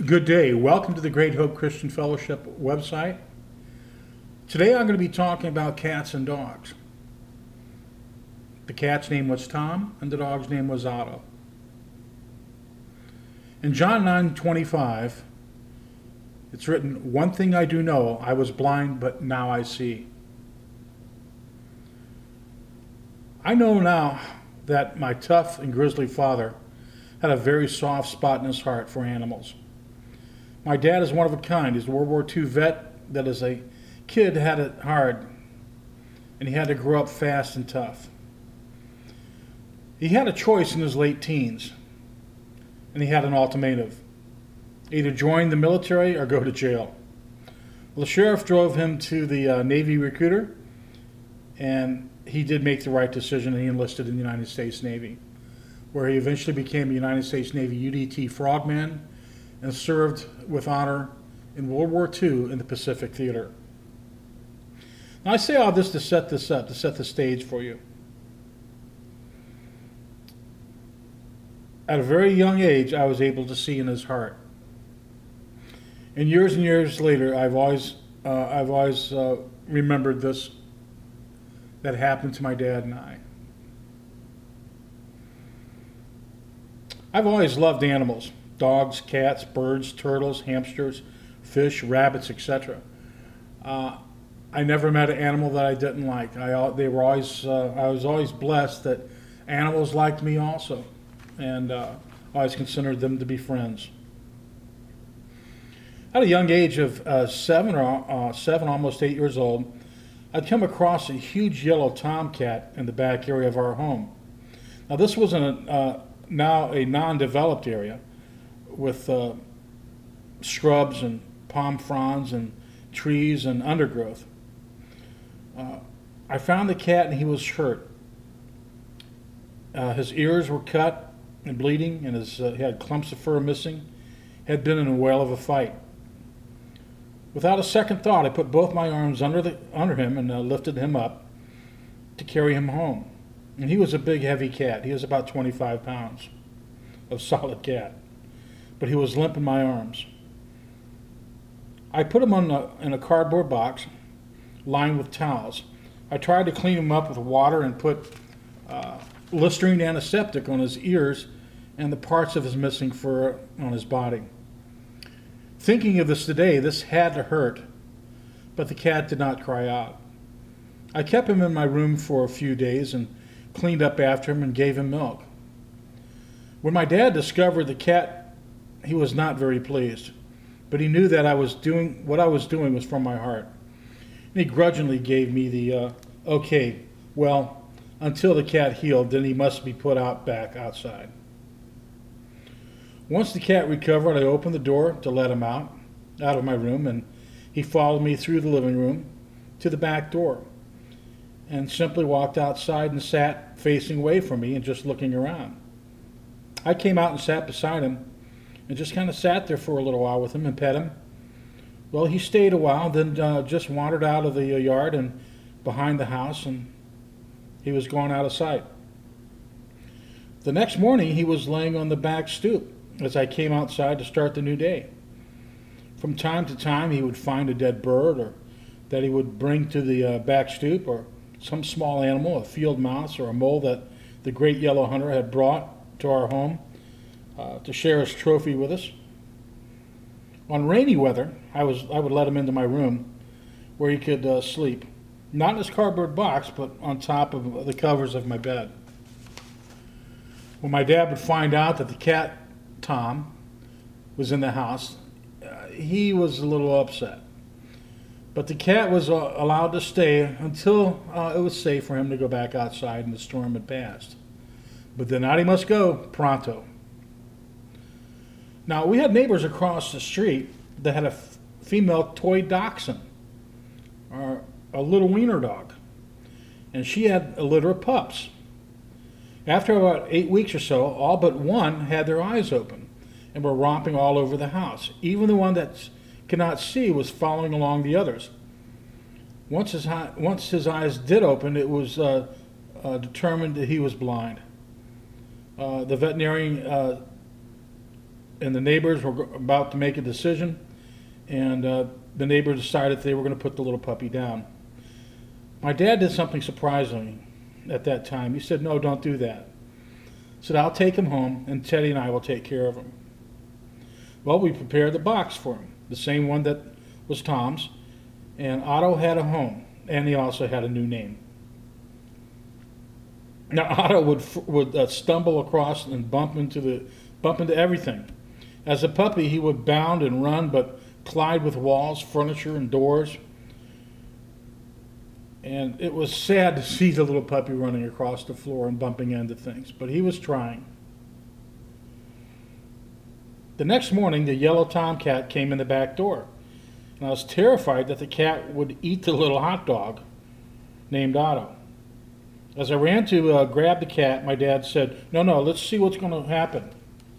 Good day. Welcome to the Great Hope Christian Fellowship website. Today I'm going to be talking about cats and dogs. The cat's name was Tom and the dog's name was Otto. In John 9:25, it's written, "One thing I do know, I was blind, but now I see." I know now that my tough and grizzly father had a very soft spot in his heart for animals. My dad is one of a kind. He's a World War II vet that as a kid had it hard, and he had to grow up fast and tough. He had a choice in his late teens, and he had an ultimatum: either join the military or go to jail. Well, the sheriff drove him to the Navy recruiter, and he did make the right decision, and he enlisted in the United States Navy, where he eventually became a United States Navy UDT Frogman and served with honor in World War II in the Pacific Theater. Now, I say all this to set this up, to set the stage for you. At a very young age, I was able to see in his heart. And years later, I've always remembered this that happened to my dad and I. I've always loved animals: dogs, cats, birds, turtles, hamsters, fish, rabbits, etc. I never met an animal that I didn't like. I was always blessed that animals liked me also, and I always considered them to be friends. At a young age of seven, almost 8 years old, I'd come across a huge yellow tomcat in the back area of our home. Now, this was now a non-developed area with shrubs and palm fronds and trees and undergrowth. I found the cat and he was hurt. His ears were cut and bleeding, and he had clumps of fur missing. Had been in a whale of a fight. Without a second thought, I put both my arms under him and lifted him up to carry him home. And he was a big, heavy cat. He was about 25 pounds of solid cat. But he was limp in my arms. I put him in a cardboard box lined with towels. I tried to clean him up with water and put Listerine antiseptic on his ears and the parts of his missing fur on his body. Thinking of this today, this had to hurt, but the cat did not cry out. I kept him in my room for a few days and cleaned up after him and gave him milk. When my dad discovered the cat, he was not very pleased, but he knew that what I was doing was from my heart. And he grudgingly gave me the, okay, well, until the cat healed, then he must be put back outside. Once the cat recovered, I opened the door to let him out of my room, and he followed me through the living room to the back door and simply walked outside and sat facing away from me and just looking around. I came out and sat beside him and just kind of sat there for a little while with him and pet him. Well, he stayed a while, then just wandered out of the yard and behind the house, and he was gone out of sight. The next morning, he was laying on the back stoop as I came outside to start the new day. From time to time, he would find a dead bird or that he would bring to the back stoop, or some small animal, a field mouse or a mole that the great yellow hunter had brought to our home to share his trophy with us. On rainy weather, I would let him into my room where he could sleep, not in his cardboard box, but on top of the covers of my bed. When my dad would find out that the cat, Tom, was in the house, he was a little upset. But the cat was allowed to stay until it was safe for him to go back outside and the storm had passed. But then out he must go, pronto. Now, we had neighbors across the street that had a female toy dachshund, or a little wiener dog, and she had a litter of pups. After about 8 weeks or so, all but one had their eyes open and were romping all over the house. Even the one that could not see was following along the others. Once his eyes did open, it was determined that he was blind. The veterinarian and the neighbors were about to make a decision, and the neighbors decided they were going to put the little puppy down. My dad did something surprising at that time. He said, "No, don't do that." He said, "I'll take him home, and Teddy and I will take care of him." Well, we prepared the box for him, the same one that was Tom's, and Otto had a home, and he also had a new name. Now Otto would stumble across and bump into everything. As a puppy, he would bound and run, but collide with walls, furniture, and doors. And it was sad to see the little puppy running across the floor and bumping into things, but he was trying. The next morning, the yellow tomcat came in the back door, and I was terrified that the cat would eat the little hot dog named Otto. As I ran to grab the cat, my dad said, No, let's see what's going to happen."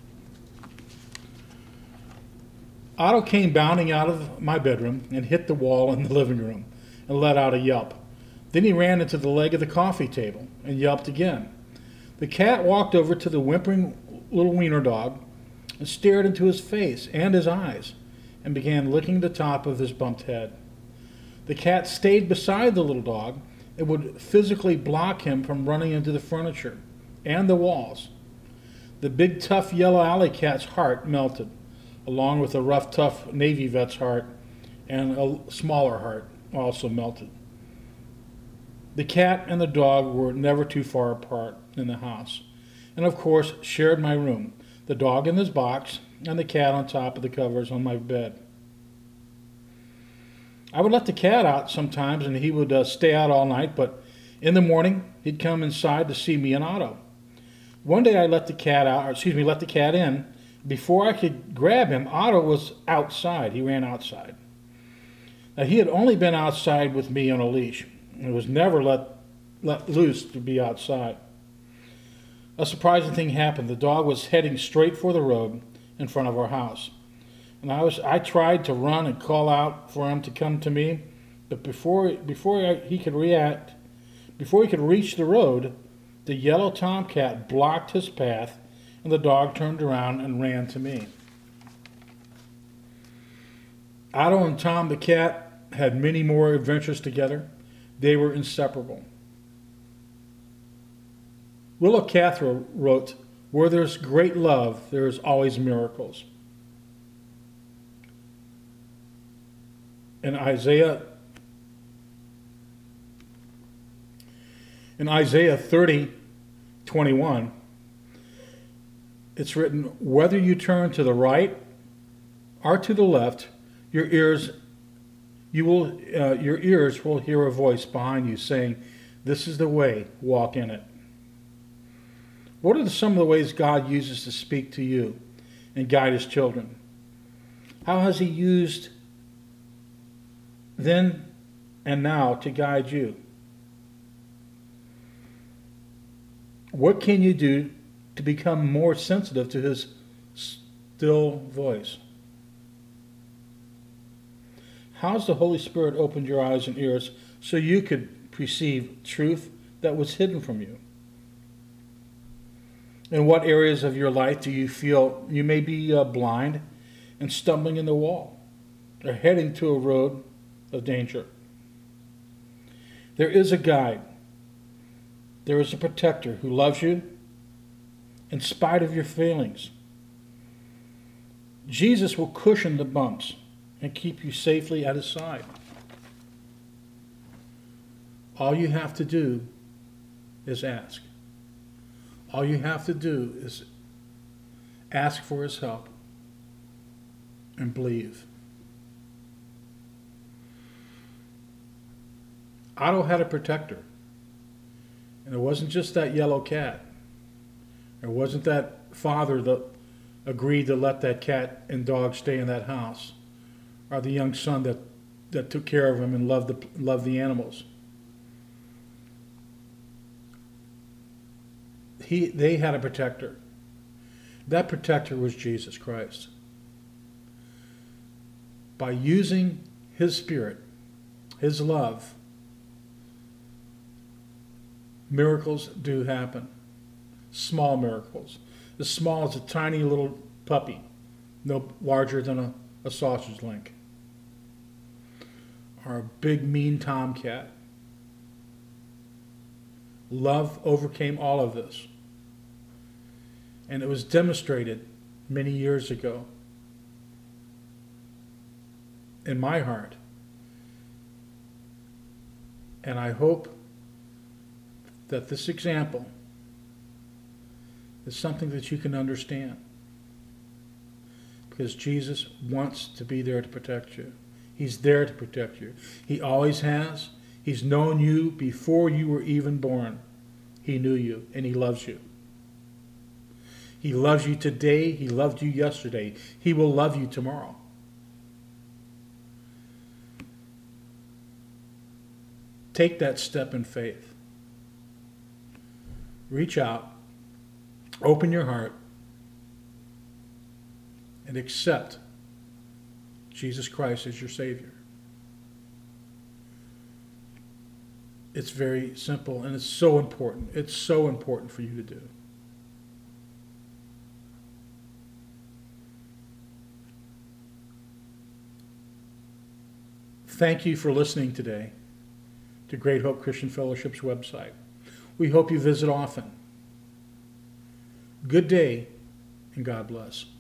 Otto came bounding out of my bedroom and hit the wall in the living room and let out a yelp. Then he ran into the leg of the coffee table and yelped again. The cat walked over to the whimpering little wiener dog and stared into his face and his eyes and began licking the top of his bumped head. The cat stayed beside the little dog and would physically block him from running into the furniture and the walls. The big, tough yellow alley cat's heart melted, along with a rough, tough Navy vet's heart, and a smaller heart also melted. The cat and the dog were never too far apart in the house, and of course shared my room, the dog in his box and the cat on top of the covers on my bed. I would let the cat out sometimes, and he would stay out all night, but in the morning he'd come inside to see me and Otto. One day I let the cat in. Before I could grab him, Otto was outside. He ran outside. Now, he had only been outside with me on a leash and was never let loose to be outside. A surprising thing happened. The dog was heading straight for the road in front of our house. And I tried to run and call out for him to come to me, but before he could reach the road, the yellow tomcat blocked his path, and the dog turned around and ran to me. Otto and Tom the cat had many more adventures together. They were inseparable. Willa Cather wrote, "Where there's great love, there is always miracles." In Isaiah 30:21, it's written, "Whether you turn to the right or to the left, your ears will hear a voice behind you saying, 'This is the way, walk in it.'" What are some of the ways God uses to speak to you and guide his children? How has he used then and now to guide you? What can you do to become more sensitive to his still voice? How has the Holy Spirit opened your eyes and ears so you could perceive truth that was hidden from you? In what areas of your life do you feel you may be blind and stumbling in the wall or heading to a road of danger? There is a guide. There is a protector who loves you in spite of your failings. Jesus will cushion the bumps and keep you safely at his side. All you have to do is ask. All you have to do is ask for his help and believe. Otto had a protector. And it wasn't just that yellow cat. It wasn't that father that agreed to let that cat and dog stay in that house, or the young son that took care of him and loved the animals. They had a protector. That protector was Jesus Christ. By using his Spirit, his love, miracles do happen. Small miracles. As small as a tiny little puppy no larger than a sausage link. Our big mean tomcat. Love overcame all of this. And it was demonstrated many years ago in my heart. And I hope that this example is something that you can understand. Because Jesus wants to be there to protect you. He's there to protect you. He always has. He's known you before you were even born. He knew you, and he loves you. He loves you today. He loved you yesterday. He will love you tomorrow. Take that step in faith. Reach out, open your heart, and accept Jesus Christ as your Savior. It's very simple, and it's so important. It's so important for you to do. Thank you for listening today to Great Hope Christian Fellowship's website. We hope you visit often. Good day, and God bless.